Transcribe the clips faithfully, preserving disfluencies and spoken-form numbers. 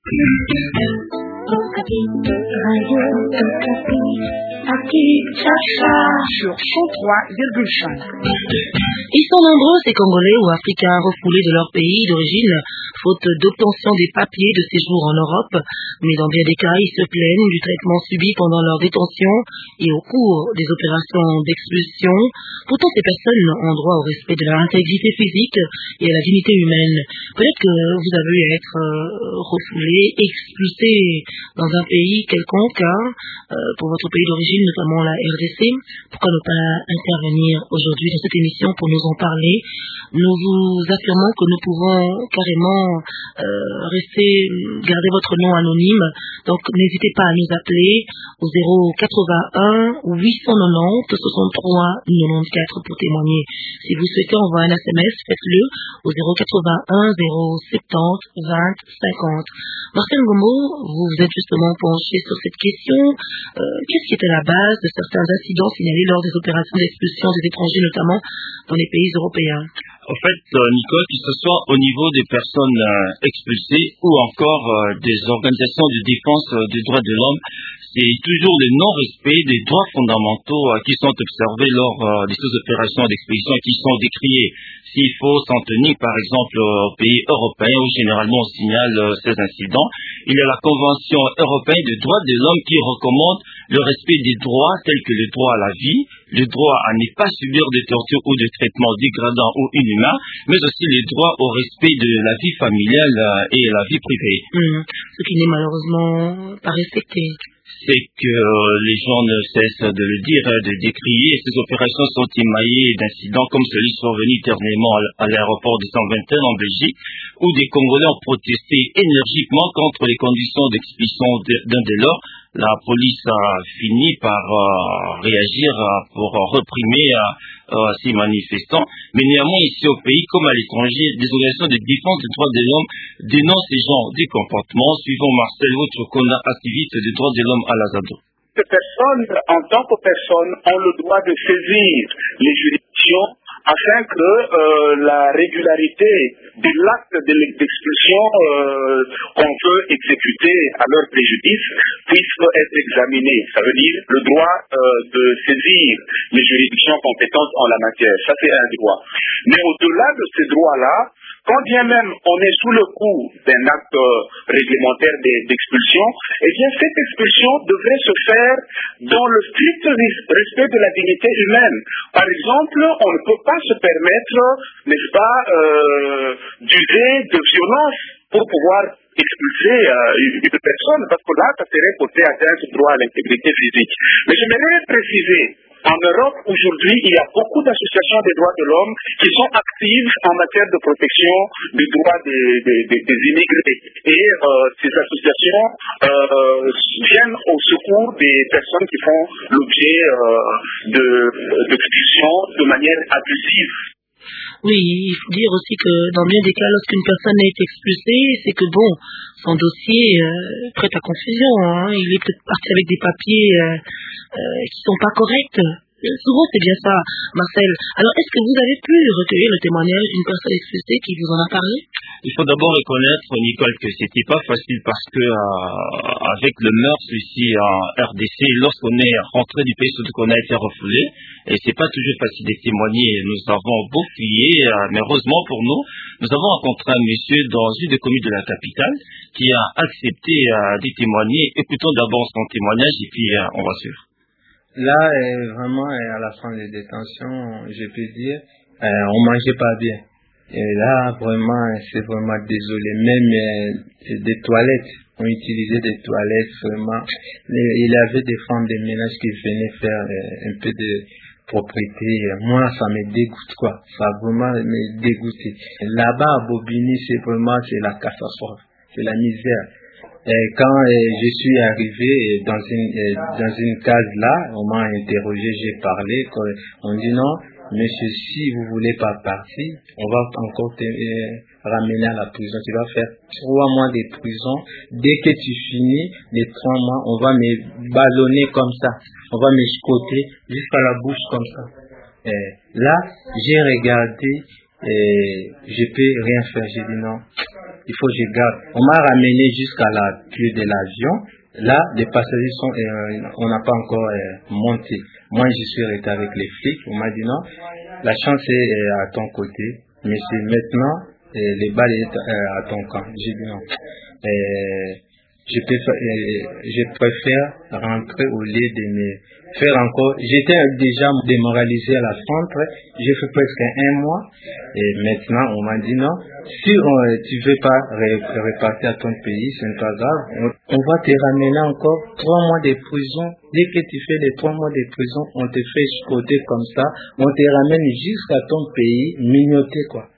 Sur cent trois virgule cinq. Ils sont nombreux, ces Congolais ou Africains refoulés de leur pays d'origine, faute d'obtention des papiers de séjour en Europe, mais dans bien des cas, ils se plaignent du traitement subi pendant leur détention et au cours des opérations d'expulsion. Pourtant, ces personnes ont droit au respect de leur intégrité physique et à la dignité humaine. Peut-être que vous avez eu à être euh, refoulé, expulsé dans un pays quelconque, hein, euh, pour votre pays d'origine, notamment la R D C. Pourquoi ne pas intervenir aujourd'hui dans cette émission pour nous en parler? Nous vous affirmons que nous pouvons carrément euh, rester, garder votre nom anonyme. Donc n'hésitez pas à nous appeler au zéro quatre-vingt-un huit cent quatre-vingt-dix soixante-trois quatre-vingt-quatorze pour témoigner. Si vous souhaitez envoyer un S M S, faites-le au zéro quatre-vingt-un zéro soixante-dix vingt cinquante. Marcel Ngombo, vous vous êtes justement penché sur cette question. Euh, qu'est-ce qui est à la base de certains incidents signalés lors des opérations d'expulsion des étrangers, notamment dans les pays européens? En fait, euh, Nicole, que ce soit au niveau des personnes euh, expulsées ou encore euh, des organisations de défense euh, des droits de l'homme, c'est toujours le non-respect des droits fondamentaux euh, qui sont observés lors euh, de ces opérations d'expulsion et qui sont décriées. S'il faut s'en tenir, par exemple, aux pays européens où généralement on signale euh, ces incidents, il y a la Convention européenne des droits de l'homme qui recommande le respect des droits tels que le droit à la vie, le droit à ne pas subir de torture ou de traitements dégradants ou inhumains, mais aussi le droit au respect de la vie familiale et la vie privée. Mmh. Ce qui n'est malheureusement pas respecté. C'est que euh, les gens ne cessent de le dire, de décrier. Ces opérations sont émaillées d'incidents comme celui survenu dernièrement à l'aéroport de Saint Quentin en Belgique, où des Congolais ont protesté énergiquement contre les conditions d'expulsion d'un de leurs. La police a fini par euh, réagir euh, pour réprimer euh, euh, ces manifestants. Mais néanmoins, ici au pays, comme à l'étranger, des organisations de défense des droits de l'homme dénoncent ces genres de comportements. Suivant Marcel Wotchokona, activiste des droits de l'homme à Lazado. Ces personnes, en tant que personnes, ont le droit de saisir les juridictions afin que euh, la régularité de l'acte de d'expulsion euh, qu'on veut exécuter à leur préjudice puisse être examinée. Ça veut dire le droit euh, de saisir les juridictions compétentes en la matière. Ça, c'est un droit. Mais au-delà de ces droits-là, quand bien même on est sous le coup d'un acte euh, réglementaire d'expulsion, eh bien cette expulsion devrait se faire dans le strict respect de la dignité humaine. Par exemple, on ne peut pas se permettre, n'est-ce pas, euh, d'user de violence pour pouvoir expulser euh, une personne, parce que là, ça serait porter atteinte au droit à l'intégrité physique. Mais j'aimerais préciser, en Europe, aujourd'hui, il y a beaucoup d'associations des droits de l'homme qui sont actives en matière de protection des droits des, des, des, des immigrés. Et euh, ces associations euh, viennent au secours des personnes qui font l'objet euh, d'expulsion de, de manière abusive. Oui, il faut dire aussi que dans bien des cas, lorsqu'une personne a été expulsée, c'est que bon, son dossier euh, prête à confusion, hein. Il est peut-être parti avec des papiers euh, euh, qui sont pas corrects. Souvent, c'est bien ça, Marcel. Alors, est-ce que vous avez pu recueillir le témoignage d'une personne expulsée qui vous en a parlé? Il faut d'abord reconnaître, Nicole, que c'était pas facile parce que euh, avec le meurtre ici en R D C, lorsqu'on est rentré du pays, surtout qu'on a été refoulé, et c'est pas toujours facile de témoigner. Nous avons beau crier, euh, mais heureusement pour nous, nous avons rencontré un monsieur dans une des communes de la capitale qui a accepté euh, de témoigner. Écoutons d'abord son témoignage et puis euh, on va suivre. Là, euh, vraiment, euh, à la fin des détentions, je peux dire, euh, on mangeait pas bien. Et là, vraiment, c'est vraiment désolé. Même euh, des toilettes, on utilisait des toilettes, vraiment. Il y avait des femmes de ménage qui venaient faire euh, un peu de propriété. Moi, ça me dégoûte, quoi. Ça a vraiment me dégoûté. Là-bas, à Bobigny, c'est vraiment, c'est la catastrophe. C'est la misère. Et quand euh, je suis arrivé dans une euh, dans une case là, on m'a interrogé, j'ai parlé, on dit non, monsieur, si vous voulez pas partir, on va encore te euh, ramener à la prison. Tu vas faire trois mois de prison. Dès que tu finis les trois mois, on va me ballonner comme ça, on va me scotter jusqu'à la bouche comme ça. Et là, j'ai regardé, et je peux rien faire. J'ai dit non. il faut que je garde. On m'a ramené jusqu'à la queue de l'avion. Là, les passagers sont, euh, on n'a pas encore euh, monté. Moi, je suis resté avec les flics. On m'a dit non, la chance est euh, à ton côté, mais c'est maintenant, euh, les balles sont euh, à ton camp. J'ai dit non. Euh, je, préfère, euh, je préfère rentrer au lieu de me faire encore. J'étais déjà démoralisé à la centre. J'ai fait presque un mois. Et maintenant, on m'a dit non. Si on, tu ne veux pas ré- repartir à ton pays, ce n'est pas grave. On, on va te ramener encore trois mois de prison. Dès que tu fais les trois mois de prison, on te fait côté comme ça. On te ramène jusqu'à ton pays, mignoté quoi.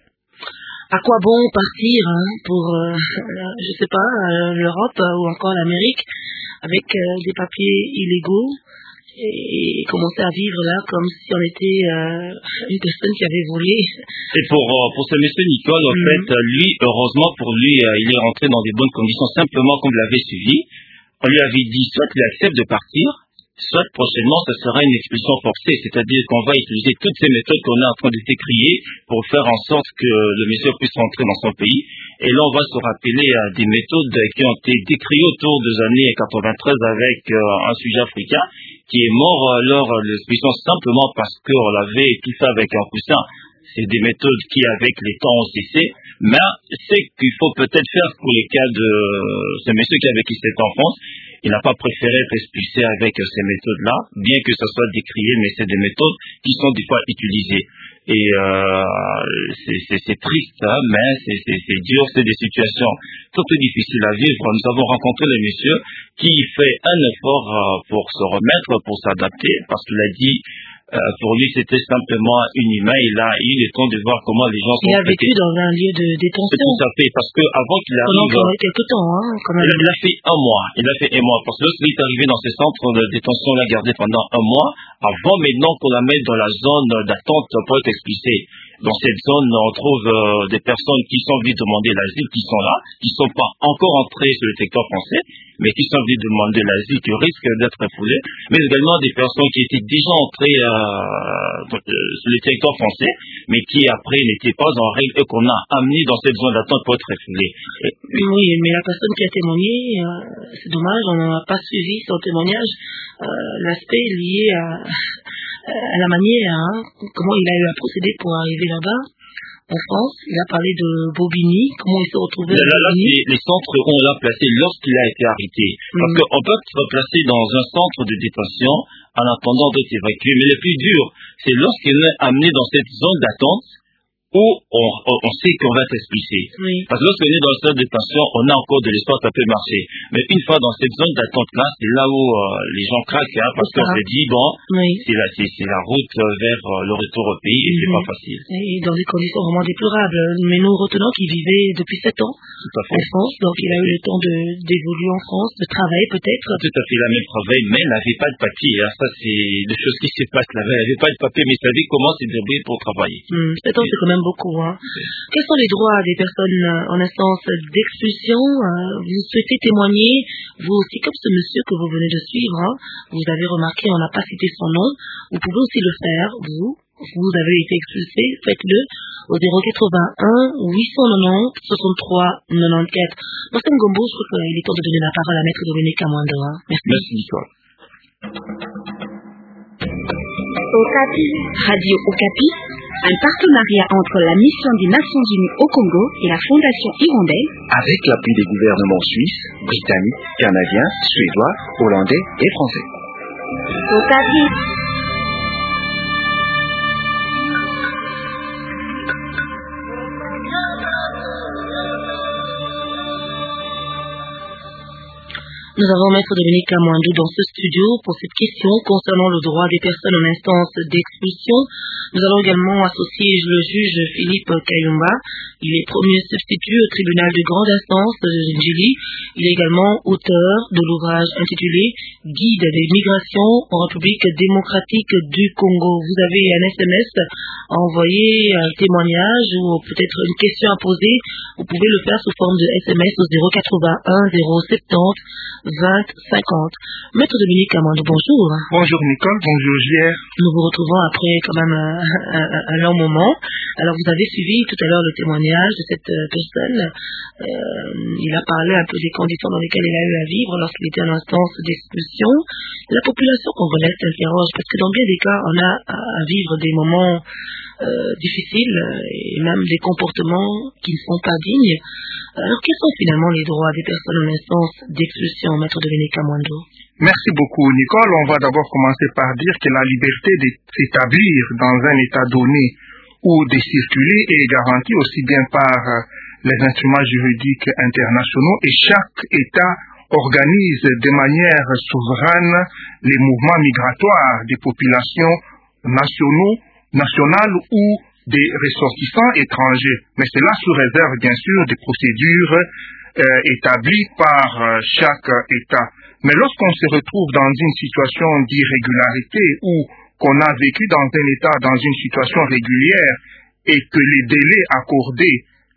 À quoi bon partir hein, pour, euh, je sais pas, euh, l'Europe euh, ou encore l'Amérique avec euh, des papiers illégaux et, et commencer à vivre là comme si on était euh, une personne qui avait volé. Et pour euh, pour ce monsieur Nicole, en mm-hmm. fait, lui, heureusement pour lui, euh, il est rentré dans des bonnes conditions, simplement comme l'avait suivi. On lui avait dit soit il accepte de partir, soit prochainement, ce sera une expulsion forcée, c'est-à-dire qu'on va utiliser toutes ces méthodes qu'on est en train de décrier pour faire en sorte que le monsieur puisse rentrer dans son pays. Et là, on va se rappeler à des méthodes qui ont été décriées autour des années quatre-vingt-treize avec euh, un sujet africain qui est mort lors de l'expulsion simplement parce qu'on l'avait tout ça avec un coussin. C'est des méthodes qui, avec les temps, ont cessé. Mais c'est qu'il faut peut-être faire pour les cas de ce monsieur qui avait quitté cette enfance. Il n'a pas préféré être expulsé avec ces méthodes-là, bien que ça soit décrié, mais c'est des méthodes qui sont des fois utilisées. Et euh, c'est, c'est, c'est triste, hein, mais c'est, c'est, c'est dur, c'est des situations très, très difficiles à vivre. Nous avons rencontré le monsieur qui fait un effort euh, pour se remettre, pour s'adapter, parce qu'il a dit Euh, pour lui, c'était simplement inhumain. Il a eu le temps de voir comment les gens sont. Il a vécu dans un lieu de détention. C'est tout à fait, parce que avant qu'il arrive. Pendant quelques temps, hein, quand même. Il a, il a fait un mois. Il a fait un mois. Parce que lorsqu'il est arrivé dans ce centre de détention, il a gardé pendant un mois, avant maintenant qu'on la mette dans la zone d'attente pour être expulsé. Dans cette zone, on trouve euh, des personnes qui sont venues demander l'asile, qui sont là, qui ne sont pas encore entrées sur le territoire français, mais qui sont venues demander l'asile, qui risquent d'être refoulées, mais également des personnes qui étaient déjà entrées euh, sur le territoire français, mais qui après n'étaient pas en règle et qu'on a amené dans cette zone d'attente pour être refoulées. Et... Oui, mais la personne qui a témoigné, euh, c'est dommage, on n'a pas suivi son témoignage, euh, l'aspect lié à... à la manière, hein, comment il a eu à procéder pour arriver là-bas, en France. Il a parlé de Bobigny, comment il s'est retrouvé là, à là, Bobigny. C'est les centres où on l'a placé lorsqu'il a été arrêté. Parce mmh. qu'on peut se placer dans un centre de détention en attendant d'être évacué. Mais le plus dur, c'est lorsqu'il est amené dans cette zone d'attente où on, on, on sait qu'on va être expulsé. Oui. Parce que lorsqu'on est dans le centre de détention, on a encore de l'espoir, ça peut marcher. Mais une fois dans cette zone d'attente-là, c'est là où euh, les gens craquent, hein, parce qu'on se dit, bon, oui. c'est, la, c'est, c'est la route vers euh, le retour au pays, et mmh. c'est pas facile. Et dans des conditions vraiment déplorables. Mais nous retenons qu'il vivait depuis sept ans en France, donc il a eu le temps de, d'évoluer en France, de travailler peut-être. Tout à fait, il a même travaillé, mais il n'avait pas de papier. Hein. Ça, c'est des choses qui se passent là-bas. Il n'avait pas de papier, mais il savait comment se débrouiller pour travailler. Mmh. sept ans, c'est quand même beaucoup. Hein. Quels sont les droits des personnes en instance d'expulsion? Vous souhaitez témoigner, vous aussi, comme ce monsieur que vous venez de suivre, hein, vous avez remarqué, on n'a pas cité son nom, vous pouvez aussi le faire, vous, vous avez été expulsé, faites-le au zéro quatre-vingt-un huit cent quatre-vingt-onze soixante-trois quatre-vingt-quatorze. Martin Gombo, je crois qu'il est temps de donner la parole à Maître Dominique Kamwando. Hein. Merci. Merci, Nicole. Okapi, Radio Okapi, un partenariat entre la mission des Nations Unies au Congo et la Fondation Hirondelle, avec l'appui des gouvernements suisses, britanniques, canadiens, suédois, hollandais et français. Okapi. Nous avons Maître Dominique Kamwando dans ce studio pour cette question concernant le droit des personnes en instance d'expulsion. Nous allons également associer le juge Philippe Kayumba. Il est premier substitut au tribunal de grande instance de Njili. Il est également auteur de l'ouvrage intitulé Guide des migrations en République démocratique du Congo. Vous avez un S M S à envoyer, un témoignage ou peut-être une question à poser. Vous pouvez le faire sous forme de S M S au zéro quatre-vingt-un zéro soixante-dix vingt cinquante. Maître Dominique Amando, bonjour. Bonjour Nicole, bonjour J R. Nous vous retrouvons après quand même un, un, un long moment. Alors vous avez suivi tout à l'heure le témoignage de cette personne. Euh, il a parlé un peu des conditions dans lesquelles il a eu à vivre lorsqu'il était en instance d'expulsion. La population congolaise s'interroge parce que dans bien des cas, on a à vivre des moments euh, difficiles et même des comportements qui ne sont pas dignes. Alors quels sont finalement les droits des personnes en instance d'expulsion, Maître Dominique Amando? Merci beaucoup Nicole. On va d'abord commencer par dire que la liberté de s'établir dans un état donné ou de circuler est garantie aussi bien par les instruments juridiques internationaux et chaque État organise de manière souveraine les mouvements migratoires des populations nationaux, nationales ou des ressortissants étrangers. Mais cela sous réserve bien sûr des procédures euh, établies par euh, chaque État. Mais lorsqu'on se retrouve dans une situation d'irrégularité ou qu'on a vécu dans un État dans une situation régulière et que les délais accordés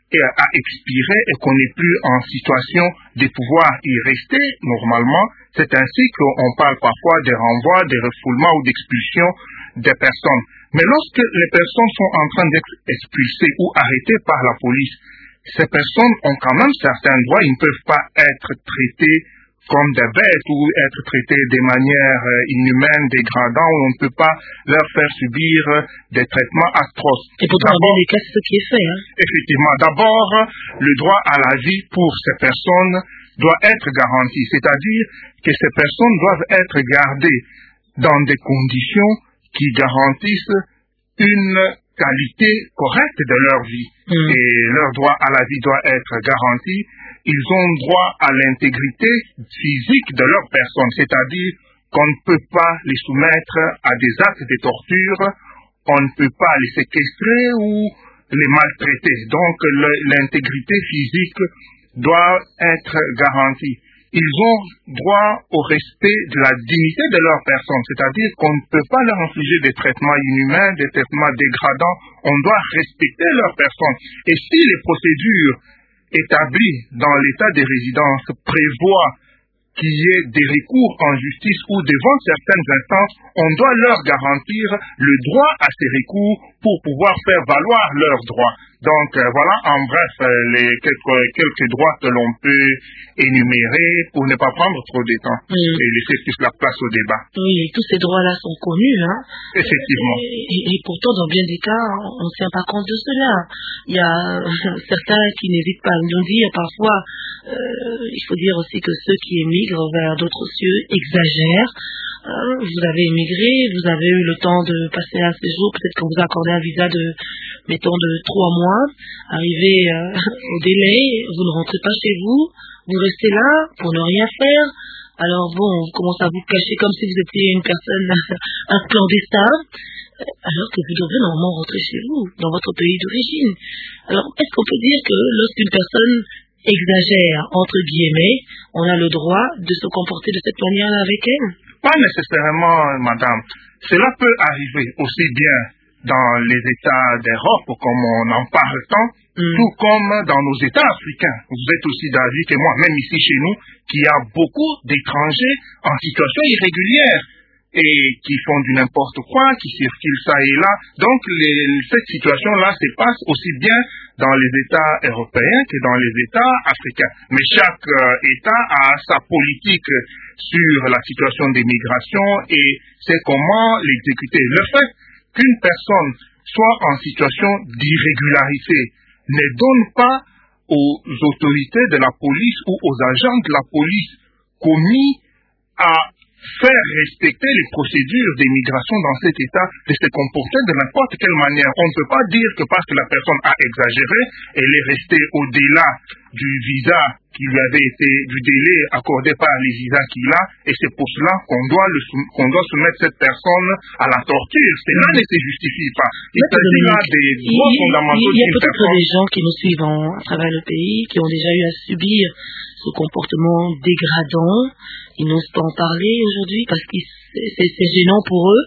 a expiré et qu'on n'est plus en situation de pouvoir y rester normalement, c'est ainsi qu'on parle parfois des renvois, des refoulements ou d'expulsion des personnes. Mais lorsque les personnes sont en train d'être expulsées ou arrêtées par la police, ces personnes ont quand même certains droits, ils ne peuvent pas être traités comme des bêtes ou être traités de manière inhumaine, dégradant, où on ne peut pas leur faire subir des traitements atroces. Et pourtant, dans les cas, c'est ce qui est fait. Hein? Effectivement. D'abord, le droit à la vie pour ces personnes doit être garanti, c'est-à-dire que ces personnes doivent être gardées dans des conditions qui garantissent une qualité correcte de leur vie. Mm. Et leur droit à la vie doit être garanti. Ils ont droit à l'intégrité physique de leur personne, c'est-à-dire qu'on ne peut pas les soumettre à des actes de torture, on ne peut pas les séquestrer ou les maltraiter. Donc l'intégrité physique doit être garantie. Ils ont droit au respect de la dignité de leur personne, c'est-à-dire qu'on ne peut pas leur infliger des traitements inhumains, des traitements dégradants, on doit respecter leur personne. Et si les procédures établies dans l'état de résidence prévoient qu'il y ait des recours en justice ou devant certaines instances, on doit leur garantir le droit à ces recours pour pouvoir faire valoir leurs droits. Donc euh, voilà en bref euh, les quelques, quelques droits que l'on peut énumérer pour ne pas prendre trop de temps mm. et laisser plus la place au débat. Oui, tous ces droits-là sont connus, hein. Effectivement. Et, et, et pourtant, dans bien des cas, on ne tient pas compte de cela. Il y a euh, certains qui n'hésitent pas à nous dire parfois, euh, il faut dire aussi que ceux qui émigrent vers d'autres cieux exagèrent. Euh, vous avez émigré, vous avez eu le temps de passer un séjour, peut-être qu'on vous a accordé un visa de, mettons, de trois mois, arrivé euh, au délai, vous ne rentrez pas chez vous, vous restez là pour ne rien faire. Alors bon, vous commencez à vous cacher comme si vous étiez une personne, un clandestin, alors que vous devrez normalement rentrer chez vous, dans votre pays d'origine. Alors, est-ce qu'on peut dire que lorsqu'une personne exagère, entre guillemets, on a le droit de se comporter de cette manière avec elle? Pas nécessairement, madame. Cela peut arriver aussi bien dans les États d'Europe, comme on en parle tant, mm. tout comme dans nos États africains. Vous êtes aussi d'avis que moi, même ici chez nous, qu'il y a beaucoup d'étrangers en situation irrégulière et qui font du n'importe quoi, qui circulent ça et là. Donc les, cette situation-là se passe aussi bien dans les États européens que dans les États africains. Mais chaque euh, État a sa politique sur la situation des migrations et c'est comment l'exécuter. Le fait qu'une personne soit en situation d'irrégularité ne donne pas aux autorités de la police ou aux agents de la police commis à faire respecter les procédures d'immigration dans cet État de se comporter de n'importe quelle manière. On ne peut pas dire que parce que la personne a exagéré, elle est restée au-delà du visa qui lui avait été, du délai accordé par les visas qu'il a, et c'est pour cela qu'on doit, le, qu'on doit soumettre cette personne à la torture. Cela ne se justifie pas. Il s'agit là des droits fondamentaux. Il y a peut-être des gens qui nous suivent à travers le pays, qui ont déjà eu à subir ce comportement dégradant. Ils n'osent pas en parler aujourd'hui parce que c'est, c'est, c'est gênant pour eux.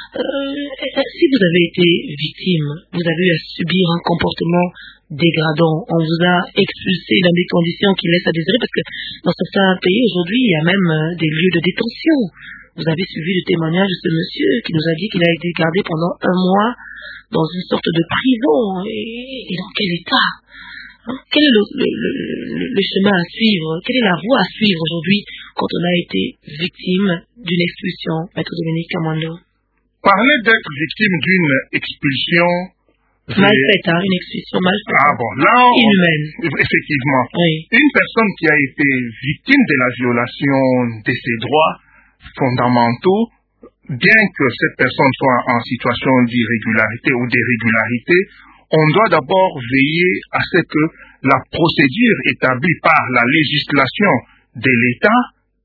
Euh, si vous avez été victime, vous avez eu à subir un comportement dégradant, on vous a expulsé dans des conditions qui laissent à désirer, parce que dans certains pays aujourd'hui, il y a même euh, des lieux de détention. Vous avez suivi le témoignage de ce monsieur qui nous a dit qu'il a été gardé pendant un mois dans une sorte de prison. Et, et dans quel état? Hein? Quel est le, le, le, le chemin à suivre? Quelle est la voie à suivre aujourd'hui quand on a été victime d'une expulsion, Maître Dominique Kamwando? Parler d'être victime d'une expulsion... Mal faite, hein, une expulsion mal faite. Ah bon, là, on... inhumaine. Effectivement. Oui. Une personne qui a été victime de la violation de ses droits fondamentaux, bien que cette personne soit en situation d'irrégularité ou d'irrégularité, on doit d'abord veiller à ce que la procédure établie par la législation de l'État,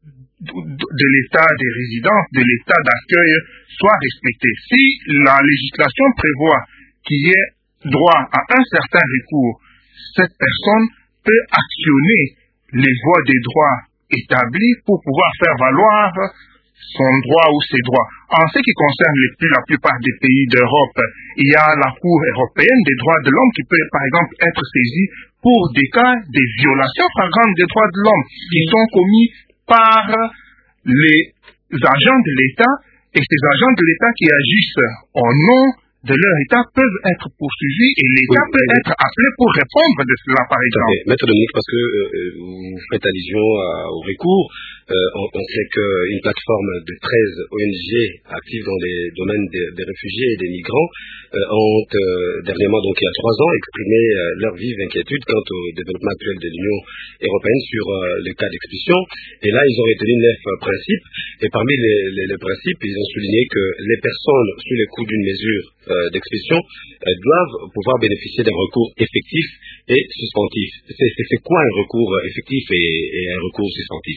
de l'État des résidences, de l'État d'accueil, soit respectée. Si la législation prévoit qu'il y ait droit à un certain recours, cette personne peut actionner les voies des droits établis pour pouvoir faire valoir son droit ou ses droits. En ce qui concerne les plus, la plupart des pays d'Europe, il y a la Cour européenne des droits de l'homme qui peut, par exemple, être saisie pour des cas de violations flagrantes des droits de l'homme qui sont commis par les agents de l'État, et ces agents de l'État qui agissent au nom de leur État peuvent être poursuivis et l'État oui, peut oui. être appelé pour répondre de cela, par exemple. Maître Dominique, parce que euh, vous faites allusion à, au recours, euh, on, on sait qu'une plateforme de treize O N G actives dans les domaines des, des réfugiés et des migrants euh, ont euh, dernièrement, donc il y a trois ans, exprimé euh, leur vive inquiétude quant au développement actuel de l'Union européenne sur euh, le cas d'expulsion. Et là, ils ont retenu neuf euh, principes. Et parmi les, les, les principes, ils ont souligné que les personnes sous les coups d'une mesure euh, d'expulsion euh, doivent pouvoir bénéficier d'un recours effectif et suspensif. C'est quoi un recours effectif et, et un recours suspensif?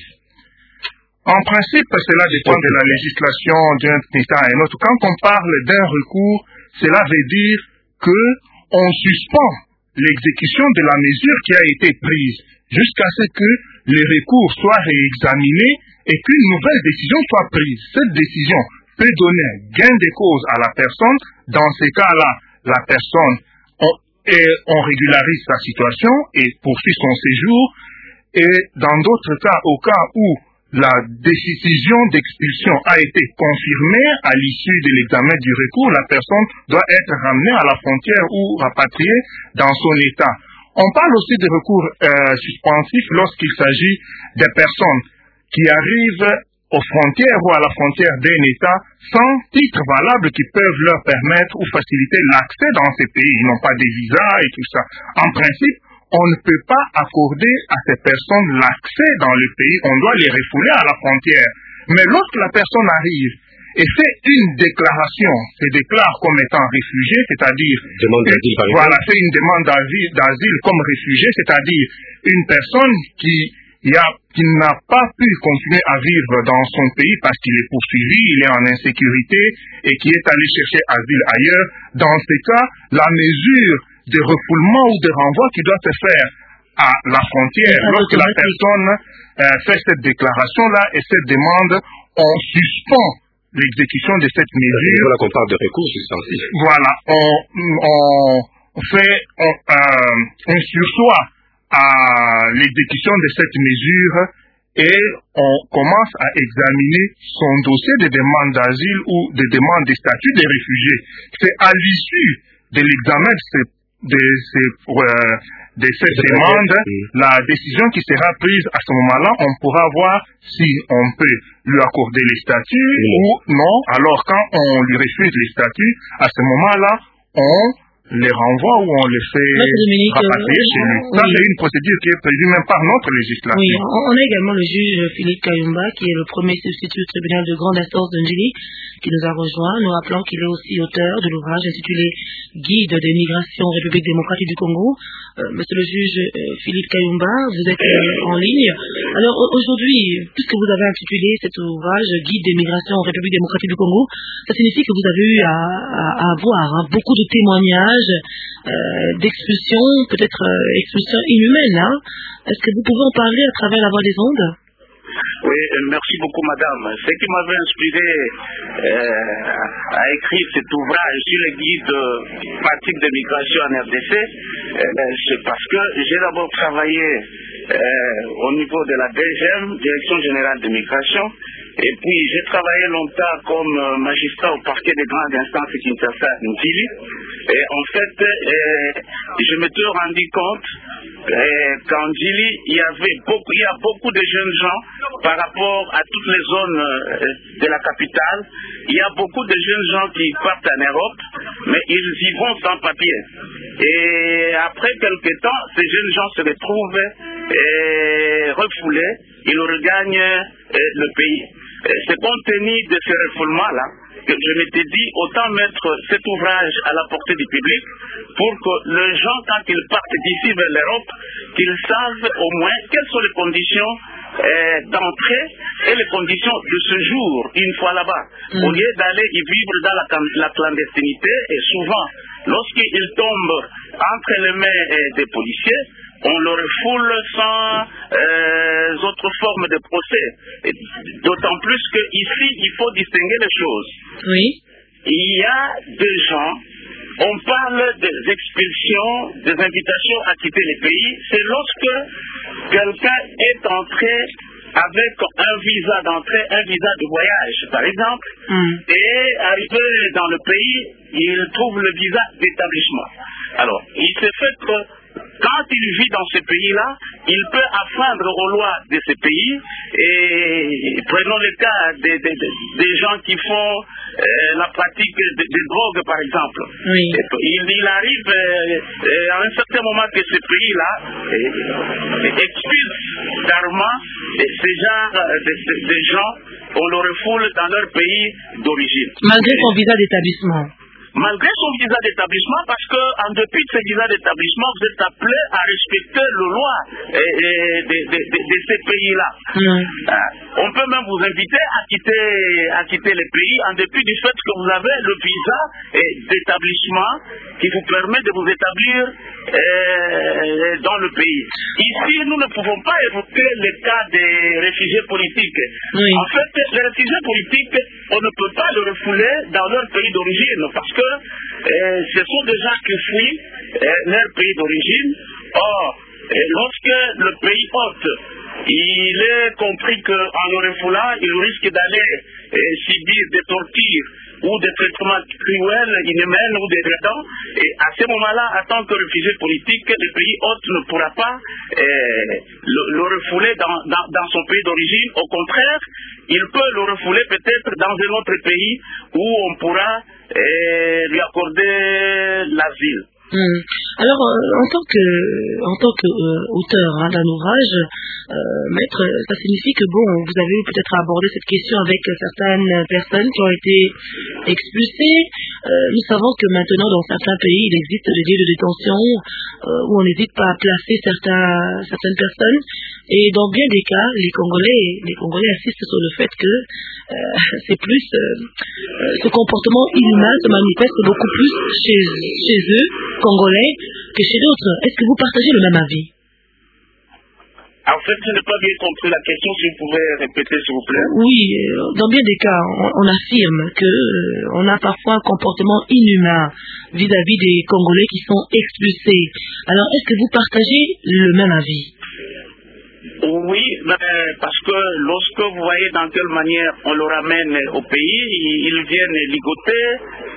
En principe, cela dépend de la législation d'un État à un autre. Quand on parle d'un recours, cela veut dire que on suspend l'exécution de la mesure qui a été prise jusqu'à ce que les recours soient réexaminés et qu'une nouvelle décision soit prise. Cette décision peut donner gain de cause à la personne. Dans ces cas-là, la personne, on, et on régularise sa situation et poursuit son séjour. Et dans d'autres cas, au cas où la décision d'expulsion a été confirmée à l'issue de l'examen du recours, la personne doit être ramenée à la frontière ou rapatriée dans son État. On parle aussi de recours euh, suspensifs lorsqu'il s'agit des personnes qui arrivent aux frontières ou à la frontière d'un État sans titre valable qui peuvent leur permettre ou faciliter l'accès dans ces pays. Ils n'ont pas de visa et tout ça. En principe, on ne peut pas accorder à ces personnes l'accès dans le pays. On doit les refouler à la frontière. Mais lorsque la personne arrive et fait une déclaration, se déclare comme étant réfugié, c'est-à-dire demande d'asile, par exemple. Voilà, fait une demande d'asile comme réfugié, c'est-à-dire une personne qui Il y a, qui n'a pas pu continuer à vivre dans son pays parce qu'il est poursuivi, il est en insécurité et qui est allé chercher asile ailleurs. Dans ces cas, la mesure de refoulement ou de renvoi qui doit se faire à la frontière, lorsque la personne euh, fait cette déclaration-là et cette demande, on suspend l'exécution de cette mesure. Voilà qu'on parle de recours suspensif. Voilà, on, on fait on, euh, un sursoir à l'exécution de cette mesure et on commence à examiner son dossier de demande d'asile ou de demande de statut de réfugié. C'est à l'issue de l'examen de, ces, de, ces, euh, de cette demande, la décision qui sera prise à ce moment-là, on pourra voir si on peut lui accorder les statuts ou non. Alors quand on lui refuse les statuts, à ce moment-là, on les renvoie ou on les fait rapatrier chez lui. Ça, oui. C'est une procédure qui est prévue même par notre législation. Oui, on a également le juge Philippe Kayumba, qui est le premier substitut au tribunal de grande instance de Njili, qui nous a rejoint, nous rappelant qu'il est aussi auteur de l'ouvrage intitulé Guide des migrations République démocratique du Congo. Euh, monsieur le juge euh, Philippe Kayumba, vous êtes euh, en ligne. Alors aujourd'hui, puisque vous avez intitulé cet ouvrage Guide des migrations République démocratique du Congo, ça signifie que vous avez eu à, à, à avoir hein, beaucoup de témoignages Euh, d'expulsion, peut-être euh, expulsion inhumaine. Hein. Est-ce que vous pouvez en parler à travers la voix des ondes? Oui, merci beaucoup, madame. Ce qui m'avait inspiré euh, à écrire cet ouvrage sur les guides pratiques de migration en R D C, euh, c'est parce que j'ai d'abord travaillé euh, au niveau de la D G M, Direction Générale de Migration, et puis j'ai travaillé longtemps comme magistrat au parquet des grandes instances Kinshasa Ndili. Et en fait, euh, je me suis rendu compte euh, qu'en Ndili, il y avait beaucoup, il y a beaucoup de jeunes gens par rapport à toutes les zones euh, de la capitale. Il y a beaucoup de jeunes gens qui partent en Europe, mais ils y vont sans papier. Et après quelques temps, ces jeunes gens se retrouvent euh, refoulés, ils regagnent euh, le pays. C'est compte tenu de ce refoulement-là que je m'étais dit autant mettre cet ouvrage à la portée du public pour que les gens, quand ils partent d'ici vers l'Europe, qu'ils savent au moins quelles sont les conditions euh, d'entrée et les conditions de séjour une fois là-bas. Mmh. Au lieu d'aller y vivre dans la, la clandestinité, et souvent, lorsqu'ils tombent entre les mains euh, des policiers, on le refoule sans euh, autre forme de procès. D'autant plus qu'ici, il faut distinguer les choses. Oui. Il y a des gens, on parle des expulsions, des invitations à quitter les pays. C'est lorsque quelqu'un est entré avec un visa d'entrée, un visa de voyage, par exemple, mm. et arrivé dans le pays, il trouve le visa d'établissement. Alors, il se fait que quand il vit dans ce pays-là, il peut affreindre aux lois de ce pays. Et prenons le cas des, des, des gens qui font euh, la pratique des de drogues, par exemple. Oui. Il, il arrive euh, à un certain moment que ce pays-là euh, expulse carrément ces genre de, de, de gens, on le refoule dans leur pays d'origine. Malgré son visa d'établissement. Malgré son visa d'établissement, parce qu'en dépit de ce visa d'établissement, vous êtes appelé à respecter les lois et, et de, de, de, de ces pays-là. Mm. Euh, on peut même vous inviter à quitter, à quitter le pays en dépit du fait que vous avez le visa d'établissement qui vous permet de vous établir euh, dans le pays. Ici, nous ne pouvons pas évoquer le cas des réfugiés politiques. Oui. En fait, les réfugiés politiques, on ne peut pas les refouler dans leur pays d'origine parce que euh, ce sont des gens qui fuient euh, leur pays d'origine. Or, euh, lorsque le pays hôte, il est compris qu'en le refoulant, il risque d'aller euh, subir des tortures ou des traitements cruels, inhumains ou dégradants. Et à ce moment-là, en tant que réfugié politique, le pays hôte ne pourra pas euh, le, le refouler dans, dans, dans son pays d'origine. Au contraire, il peut le refouler peut-être dans un autre pays où on pourra euh, lui accorder l'asile. Hum. Alors, euh, en tant que, en tant que euh, auteur hein, d'un ouvrage, euh, maître, ça signifie que bon, vous avez peut-être abordé cette question avec certaines personnes qui ont été expulsées. Euh, nous savons que maintenant, dans certains pays, il existe des lieux de détention euh, où on n'hésite pas à placer certains, certaines personnes. Et dans bien des cas, les Congolais, les Congolais insistent sur le fait que euh, c'est plus euh, ce comportement inhumain se manifeste beaucoup plus chez, chez eux, Congolais, que chez d'autres. Est-ce que vous partagez le même avis? En fait, je n'ai pas bien compris la question, si vous pouvez répéter, s'il vous plaît. Oui, dans bien des cas, on, on affirme que euh, on a parfois un comportement inhumain vis-à-vis des Congolais qui sont expulsés. Alors, est-ce que vous partagez le même avis? Oui, mais parce que lorsque vous voyez dans quelle manière on le ramène au pays, ils viennent ligoter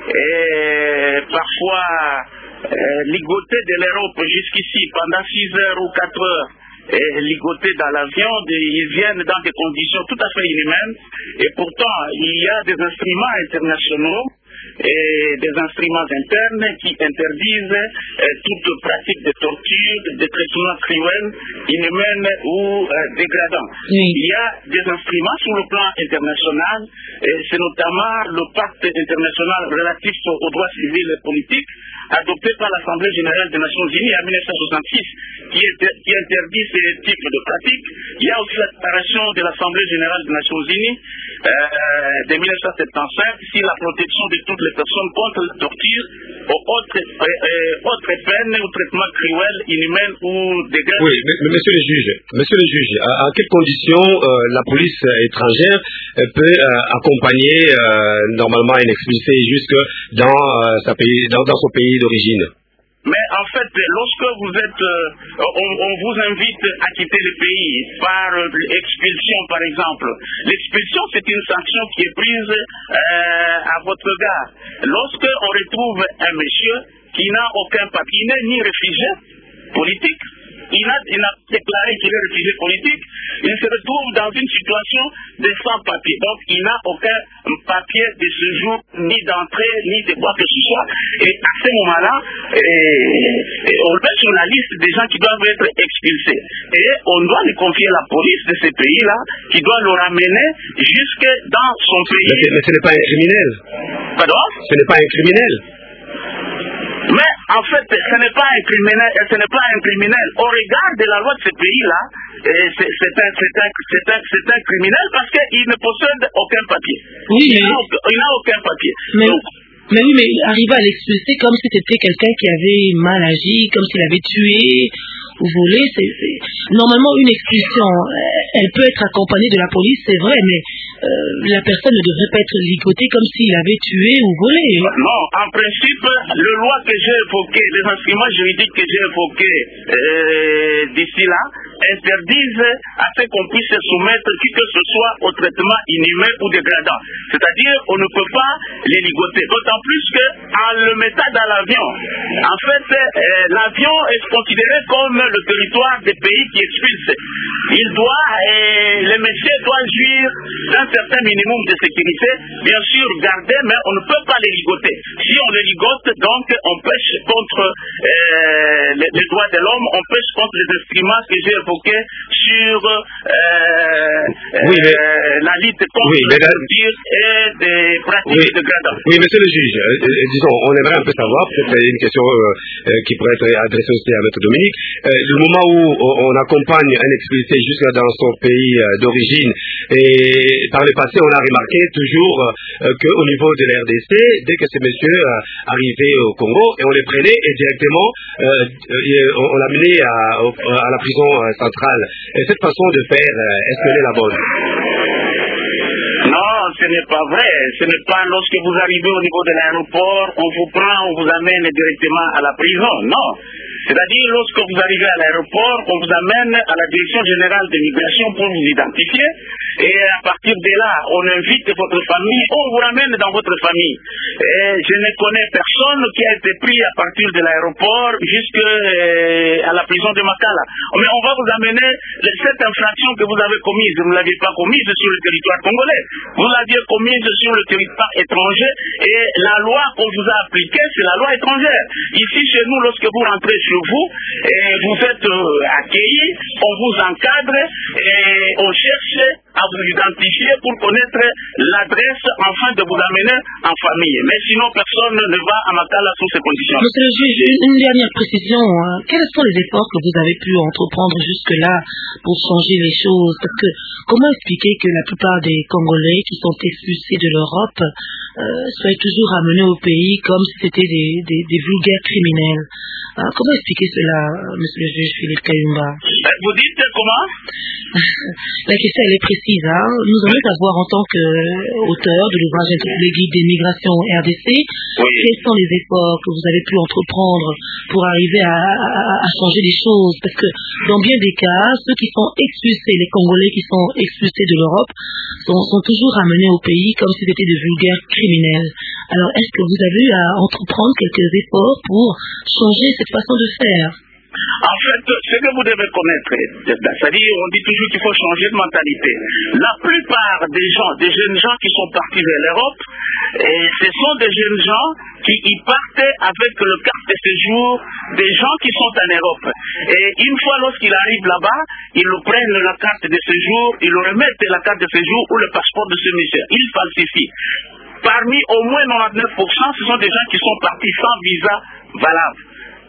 et parfois euh, ligoter de l'Europe jusqu'ici pendant six heures ou quatre heures. Et ligotés dans l'avion, ils viennent dans des conditions tout à fait inhumaines. Et pourtant, il y a des instruments internationaux et des instruments internes qui interdisent euh, toute pratique de torture, de traitements cruels, inhumains ou euh, dégradants. Oui. Il y a des instruments sur le plan international, et c'est notamment le pacte international relatif aux droits civils et politiques, adopté par l'Assemblée générale des Nations Unies en mille neuf cent soixante-six, qui, qui interdit ces types de pratiques. Il y a aussi la déclaration de l'Assemblée générale des Nations Unies euh, de mille neuf cent soixante-quinze sur la protection de toutes les personnes contre la torture, aux autres, euh, euh, autres peines ou traitements cruels, inhumains ou dégradants. Oui, mais, mais monsieur le juge, monsieur le juge, à, à quelles conditions euh, la police étrangère euh, peut euh, accompagner euh, normalement un expulsé jusque dans, euh, sa pays, dans, dans son pays d'origine? Mais en fait, lorsque vous êtes, euh, on, on vous invite à quitter le pays par euh, expulsion, par exemple. L'expulsion, c'est une sanction qui est prise euh, à votre gars. Lorsque on retrouve un monsieur qui n'a aucun papier, il n'est ni réfugié politique, il a, il a déclaré qu'il est réfugié politique, il se retrouve dans une situation de sans-papier. Donc, il n'a aucun papier de séjour, ni d'entrée, ni de quoi que ce soit. Et à ce moment-là, on met sur la liste des gens qui doivent être expulsés. Et on doit lui confier la police de ces pays-là, qui doit le ramener jusque dans son pays. Mais, mais ce n'est pas un criminel. Pardon? Ce n'est pas un criminel. Mais en fait, ce n'est pas un criminel, ce n'est pas un criminel. Au regard de la loi de ce pays-là, c'est un, un, un, un criminel parce qu'il ne possède aucun papier. Oui, il n'a aucun papier. Mais, Donc, mais oui, mais arriver à l'expulser comme si c'était quelqu'un qui avait mal agi, comme s'il avait tué ou volé, c'est normalement une expulsion. Elle peut être accompagnée de la police, c'est vrai, mais euh, la personne ne devrait pas être ligotée comme s'il avait tué ou volé. Non, en principe, le loi que j'ai évoqué, les instruments juridiques que j'ai évoqués euh, d'ici là, interdisent à ce qu'on puisse soumettre qui que ce soit au traitement inhumain ou dégradant. C'est-à-dire, on ne peut pas les ligoter. D'autant plus qu'en le mettant dans l'avion, en fait, euh, l'avion est considéré comme le territoire des pays qui expulsent. Il doit, euh, les messieurs doivent jouir d'un certain minimum de sécurité, bien sûr garder, mais on ne peut pas les ligoter. Si on les ligote, donc on pêche contre euh, les, les droits de l'homme, on pêche contre les instruments que j'ai évoqués sur euh, oui, mais, euh, la lutte contre oui, la torture et des pratiques oui, dégradantes. Oui, monsieur le juge, euh, euh, disons, on aimerait un peu savoir, peut-être une question euh, euh, qui pourrait être adressée aussi à Maître Dominique, euh, le moment où on accompagne un expulsé jusque dans son pays euh, d'origine, et par le passé, on a remarqué toujours euh, qu'au niveau de l'R D C, dès que ces messieurs euh, arrivaient au Congo, et on les prenait et directement, euh, euh, on l'amenait à, à la prison euh, centrale. Et cette façon de faire, euh, est-ce qu'elle est la bonne? Non, ce n'est pas vrai. Ce n'est pas lorsque vous arrivez au niveau de l'aéroport, on vous prend, on vous amène directement à la prison. Non. C'est-à-dire, lorsque vous arrivez à l'aéroport, on vous amène à la Direction générale de l'immigration pour vous identifier. Et à partir de là, on invite votre famille, on vous ramène dans votre famille. Et je ne connais personne qui a été pris à partir de l'aéroport jusqu'à la prison de Makala. Mais on va vous amener cette infraction que vous avez commise. Vous ne l'aviez pas commise sur le territoire congolais. Vous l'aviez commise sur le territoire étranger. Et la loi qu'on vous a appliquée, c'est la loi étrangère. Ici, chez nous, lorsque vous rentrez chez vous, et vous êtes euh, accueillis, on vous encadre et on cherche à vous identifier pour connaître l'adresse afin de vous amener en famille. Mais sinon, personne ne va à Makala sous ces conditions. Monsieur le juge, une dernière précision. Hein. Quels sont les efforts que vous avez pu entreprendre jusque-là pour changer les choses? Parce que comment expliquer que la plupart des Congolais qui sont expulsés de l'Europe euh, soient toujours ramenés au pays comme si c'était des, des, des vulgaires criminels? Hein, comment expliquer cela, monsieur le juge Philippe Kayumba? Vous dites comment? La question, elle est précise. Hein. Nous allons savoir, en tant qu'auteur de l'ouvrage intitulé Guide des migrations R D C, oui. Quels sont les efforts que vous avez pu entreprendre pour arriver à, à, à changer les choses? Parce que dans bien des cas, ceux qui sont expulsés, les Congolais qui sont expulsés de l'Europe, sont, sont toujours ramenés au pays comme si c'était de vulgaires criminels. Alors, est-ce que vous avez eu à entreprendre quelques efforts pour changer cette façon de faire? En fait, ce que vous devez connaître, c'est-à-dire, on dit toujours qu'il faut changer de mentalité. La plupart des gens, des jeunes gens qui sont partis vers l'Europe, ce sont des jeunes gens qui y partent avec le carte de séjour des gens qui sont en Europe. Et une fois lorsqu'ils arrivent là-bas, ils le prennent la carte de séjour, ils le remettent la carte de séjour ou le passeport de ce monsieur. Ils falsifient. Parmi au moins quatre-vingt-dix-neuf pour cent, ce sont des gens qui sont partis sans visa valable.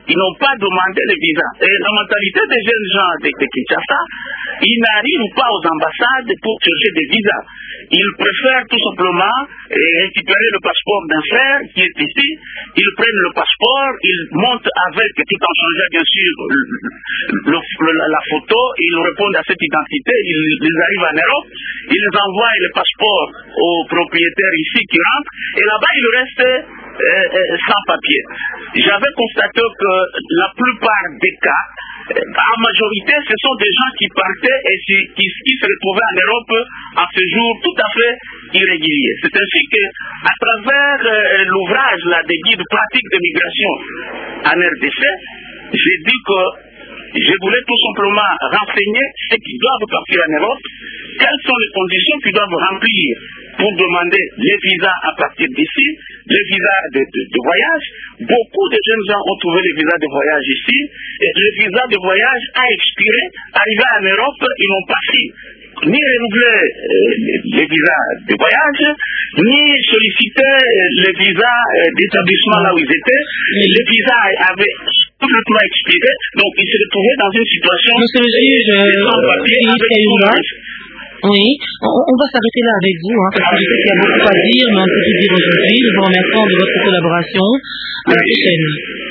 ils n'ont pas demandé le visa. Et la mentalité des jeunes gens de, de Kinshasa, ils n'arrivent pas aux ambassades pour chercher des visas. Ils préfèrent tout simplement récupérer le passeport d'un frère qui est ici. Ils prennent le passeport, ils montent avec, tout en changeant bien sûr le, le, la photo, ils répondent à cette identité, ils, ils arrivent en Europe, ils envoient le passeport au propriétaire ici qui rentre, et là-bas ils restent euh, euh, sans papier. J'avais constaté que la plupart des cas, en majorité, ce sont des gens qui partaient et qui, qui, qui se retrouvaient en Europe à ce jour tout à fait irrégulier. C'est ainsi que, à travers euh, l'ouvrage là, des guides pratiques de migration en R D C, j'ai dit que je voulais tout simplement renseigner ceux qui doivent partir en Europe, quelles sont les conditions qu'ils doivent remplir pour demander les visas à partir d'ici, les visas de, de, de voyage. Beaucoup de jeunes gens ont trouvé les visas de voyage ici, et le visa de voyage a expiré. Arrivés en Europe, ils n'ont pas su ni renouveler euh, les visas de voyage, ni solliciter les visas euh, d'établissement là où ils étaient. Les visas avaient complètement expiré, donc ils se retrouvaient dans une situation Monsieur le juge, sans papier, avec oui, on, on va s'arrêter là avec vous, hein, parce que je sais qu'il y a beaucoup à dire, mais on peut tout dire aujourd'hui. Nous vous remercions de votre collaboration. À la prochaine.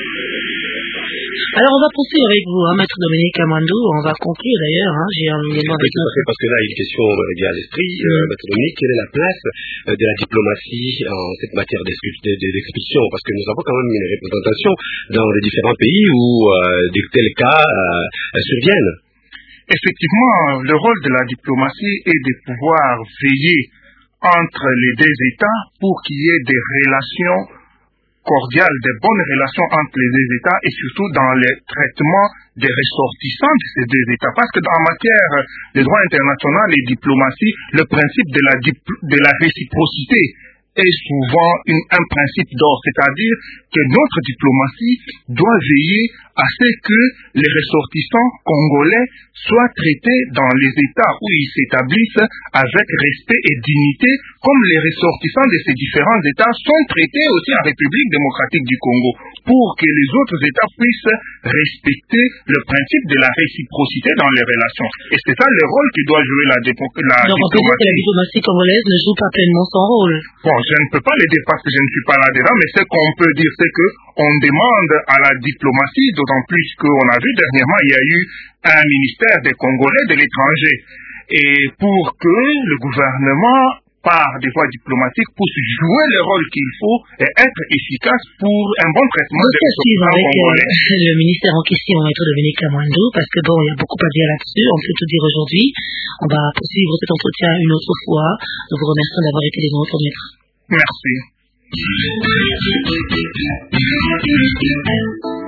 Alors, on va poursuivre avec vous, hein, Maître Dominique Amandou. On va conclure d'ailleurs. Hein, j'ai un élément avec nous. Parce que là, il y a une question euh, vient à l'esprit. Euh, mm. Maître Dominique, quelle est la place euh, de la diplomatie en cette matière d'expulsion? Parce que nous avons quand même une représentation dans les différents pays où euh, de tels cas euh, surviennent. Effectivement, le rôle de la diplomatie est de pouvoir veiller entre les deux États pour qu'il y ait des relations cordiales, des bonnes relations entre les deux États et surtout dans le traitement des ressortissants de ces deux États. Parce que en matière de droit international et diplomatie, le principe de la, de la réciprocité est souvent une, un principe d'or, c'est-à-dire que notre diplomatie doit veiller à ce que les ressortissants congolais soient traités dans les États où ils s'établissent avec respect et dignité, comme les ressortissants de ces différents États sont traités aussi en République démocratique du Congo, pour que les autres États puissent respecter le principe de la réciprocité dans les relations. Et c'est ça le rôle que doit jouer la, dépo- la Donc, diplomatie. Donc on peut dire que la diplomatie congolaise ne joue pas pleinement son rôle. Bon, je ne peux pas le dire parce que je ne suis pas là-dedans, mais ce qu'on peut dire, c'est que on demande à la diplomatie, d'autant plus qu'on a vu dernièrement, il y a eu un ministère des Congolais de l'étranger. Et pour que le gouvernement, par des voies diplomatiques, puisse jouer le rôle qu'il faut et être efficace pour un bon traitement des ressortissants congolais. Avec le ministère en question, Maître Dominique Amandou, parce que bon, il y a beaucoup à dire là-dessus, on peut tout dire aujourd'hui. On va poursuivre cet entretien une autre fois. Nous vous remercions d'avoir été les nôtres, Maître. Merci.